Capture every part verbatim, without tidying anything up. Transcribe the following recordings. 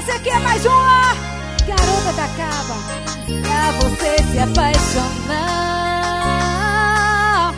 Essa aqui é mais uma Garota da Caba, pra você se apaixonar.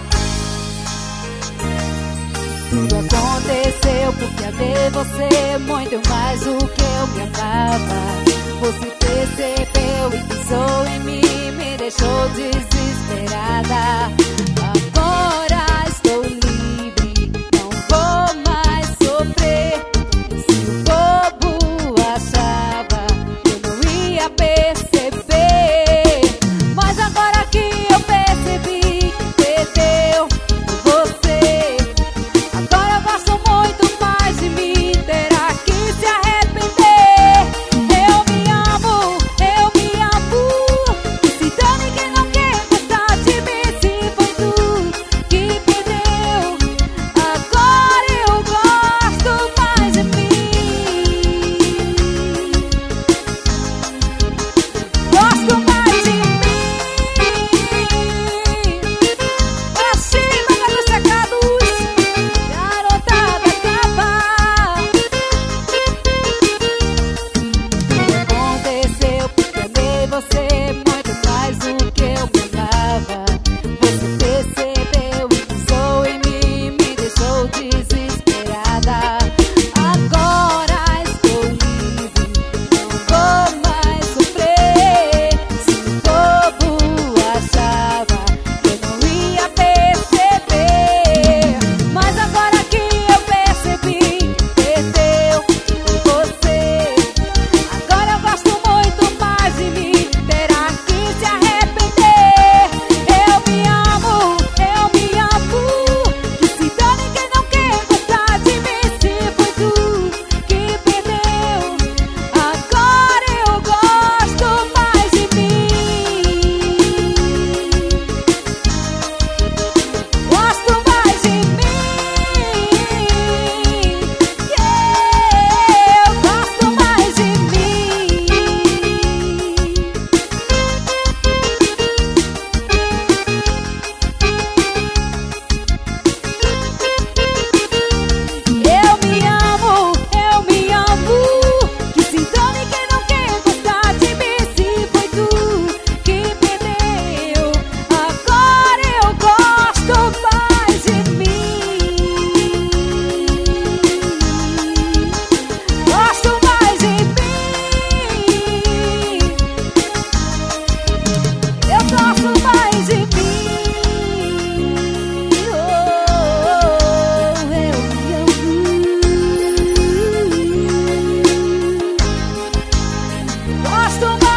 Tudo aconteceu porque amei você muito mais do que eu me amava. Você percebeu e pisou em mim, me deixou desesperada. Agora estou livre, não vou mais sofrer. Se o bobo achava, eu não ia perceber. Mas agora que eu percebi que perdeu você, agora eu gosto muito mais de mim, terá que se arrepender. Eu me amo, eu me amo. Se dane quem não quer gostar de mim, se foi tu que perdeu. Agora eu gosto mais de mim. Gosto mais de mim. Pra cima, gatos secados, garota da capa. Tudo aconteceu porque amei você muito mais do que eu me amava. Você percebeu e pisou em mim, me deixou desesperada. Agora estou livre, não vou mais sofrer. Se o bobo achava que eu não ia perceber, mas agora que eu percebi que perdeu você, agora eu gosto muito mais de mim, terá que se arrepender. Eu me amo, eu me amo. Que se dane quem não quer gostar de mim, se foi tu que perdeu. Agora eu gosto mais de mim. Gosto mais de mim. Yeah, eu gosto mais de mim. Eu me amo, eu me amo. Que se dane quem não quer gostar de mim, se foi tu que perdeu. Agora eu gosto mais de mim. Gosto mais de mim. Eu gosto mais de mim. Oh, eu me amo. Gosto mais